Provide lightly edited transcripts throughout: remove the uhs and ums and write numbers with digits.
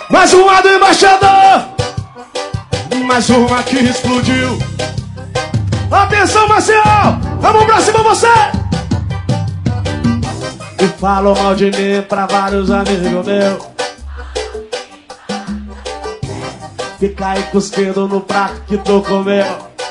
Mais uma do embaixador. Mais uma que explodiu. Atenção, Marcial. Vamos pra cima, você. E falam mal de mim pra vários amigos meus. Fica aí cuspindo no prato que tu comeu.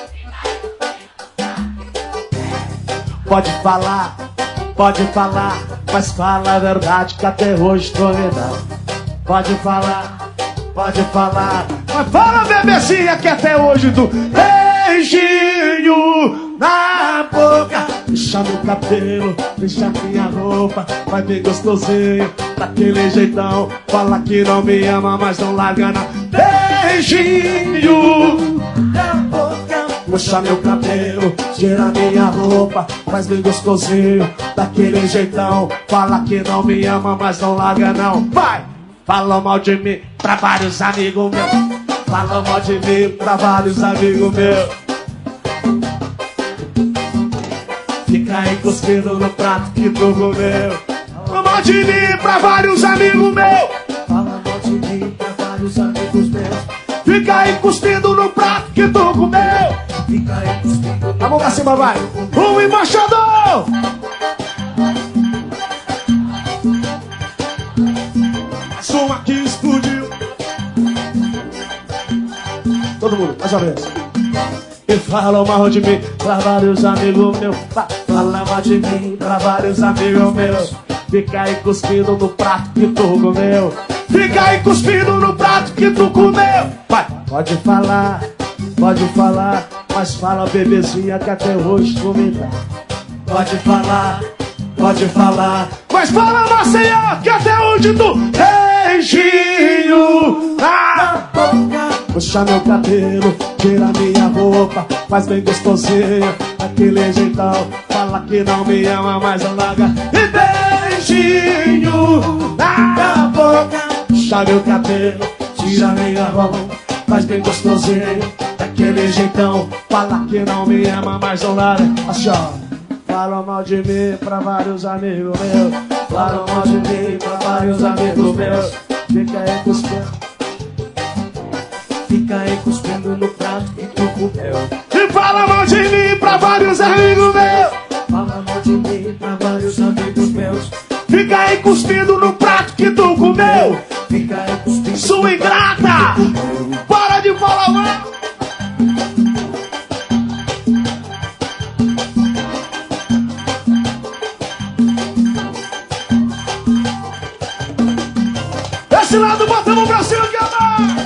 Pode falar, mas fala a verdade que até hoje tô lidando. Pode falar, mas fala, bebezinha, que até hoje tu beijinho na boca. Deixa meu cabelo, deixa minha roupa, vai bem gostosinho, daquele jeitão. Fala que não me ama, mas não larga não. Beijinho na boca. Puxa meu cabelo, tira minha roupa, faz bem gostosinho, daquele jeitão. Fala que não me ama, mas não larga não. Vai! Fala mal de mim pra vários amigos meus. Fala mal de mim pra vários amigos meus. Fica aí cuspindo no prato que tu comeu. Fala mal de mim pra vários amigos meus. Fala mal de mim pra vários amigos meus. Fica aí cuspindo no prato que tu comeu. Fica aí cuspindo. A mão pra cima, vai. O embaixador. Som aqui explodiu. Todo mundo, mais uma vez. E fala mal de mim pra vários amigos meus. Fala mal de mim pra vários amigos meus. Fica aí cuspindo no prato que tu comeu. Fica aí cuspindo no prato que tu comeu. Vai, pode falar, mas fala, bebezinha, que até hoje tu me dá. Pode falar, mas fala, Maceió, que até hoje tu beijinho na boca. Puxa meu cabelo, tira minha roupa, faz bem gostosinho, daquele jeitão. Fala que não me ama, mas não larga. E beijinho na boca. Puxa meu cabelo, tira minha roupa, faz bem gostosinho, daquele jeitão. Fala que não me ama, mas não larga. Assim, ó. Falam mal de mim pra vários amigos meus. Falam mal de mim pra vários amigos meus. Fica aí cuspindo. Fica aí cuspindo no prato que tu comeu. E fala mal de mim pra vários amigos meus. Fala mal de mim pra vários amigos meus. Fica aí cuspindo no prato que tu comeu. Fica aí cuspindo. Sua ingrata! Para de falar mal! Esse lado, bota a mão pra cima, que é mais!